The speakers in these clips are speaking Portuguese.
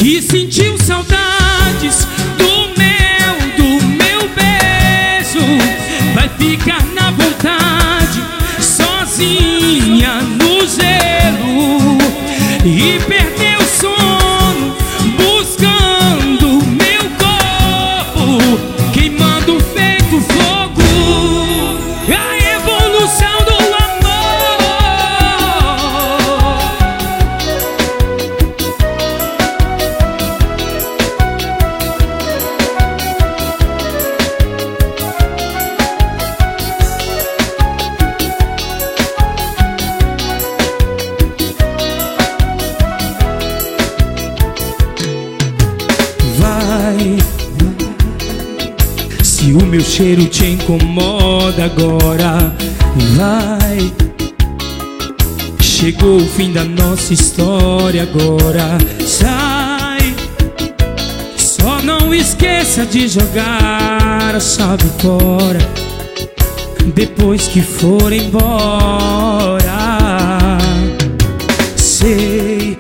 que sentiu saudades do meu beijo, vai ficar na vontade, sozinha no gelo, e perdeu o sono, buscando meu corpo, queimando feito fogo, a evolução do se o meu cheiro te incomoda agora, vai. Chegou o fim da nossa história agora, sai. Só não esqueça de jogar a chave fora depois que for embora. Sei,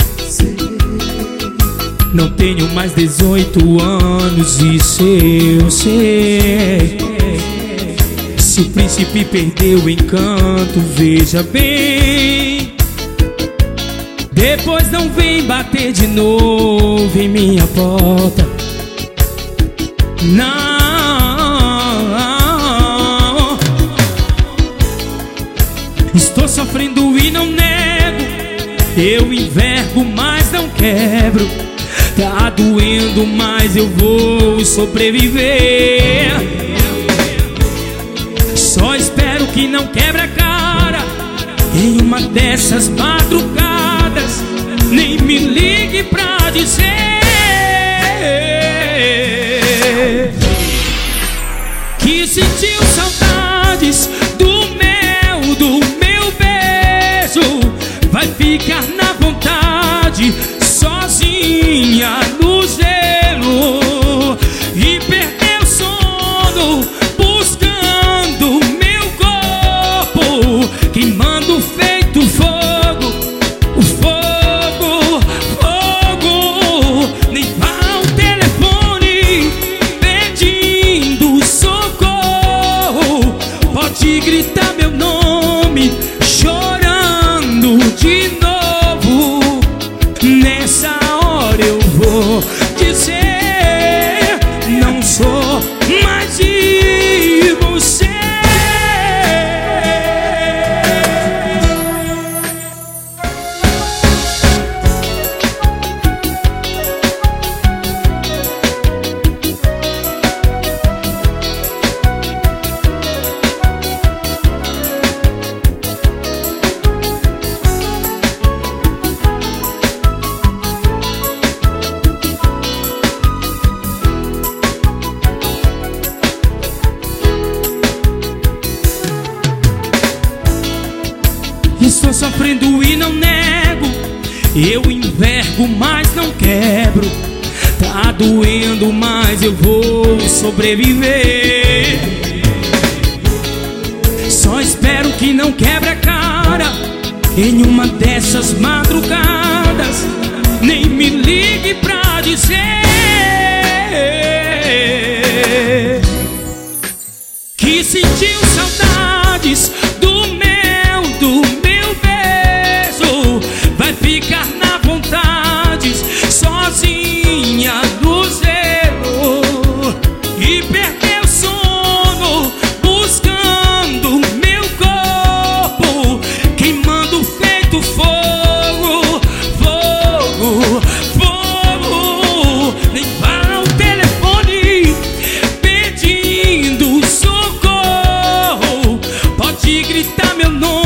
não tenho mais 18 anos, isso eu sei. Se o príncipe perdeu o encanto, veja bem, depois não vem bater de novo em minha porta. Não, estou sofrendo e não nego, eu envergo, mas não quebro. Tá doendo, mas eu vou sobreviver. Só espero que não quebre a cara em uma dessas madrugadas, nem me ligue pra dizer que sentiu saudades do meu beijo, vai ficar na vontade, sozinha no gelo, e perdeu o sono, buscando meu corpo, queimando feito fogo, o fogo, fogo. Nem vá ao telefone pedindo socorro, pode gritar meu nome, chorando de novo. Nessa hora eu vou dizer, não sou mais de você. Estou sofrendo e não nego, eu envergo, mas não quebro. Tá doendo, mas eu vou sobreviver. Só espero que não quebre a cara em uma dessas madrugadas, nem me ligue pra dizer que sentiu saudades do meu beijo, vai ficar na vontade, sozinha no gelo, e perdeu o sono, buscando meu corpo, queimando feito fogo, fogo, fogo. Nem vá ao telefone pedindo socorro, pode gritar meu nome,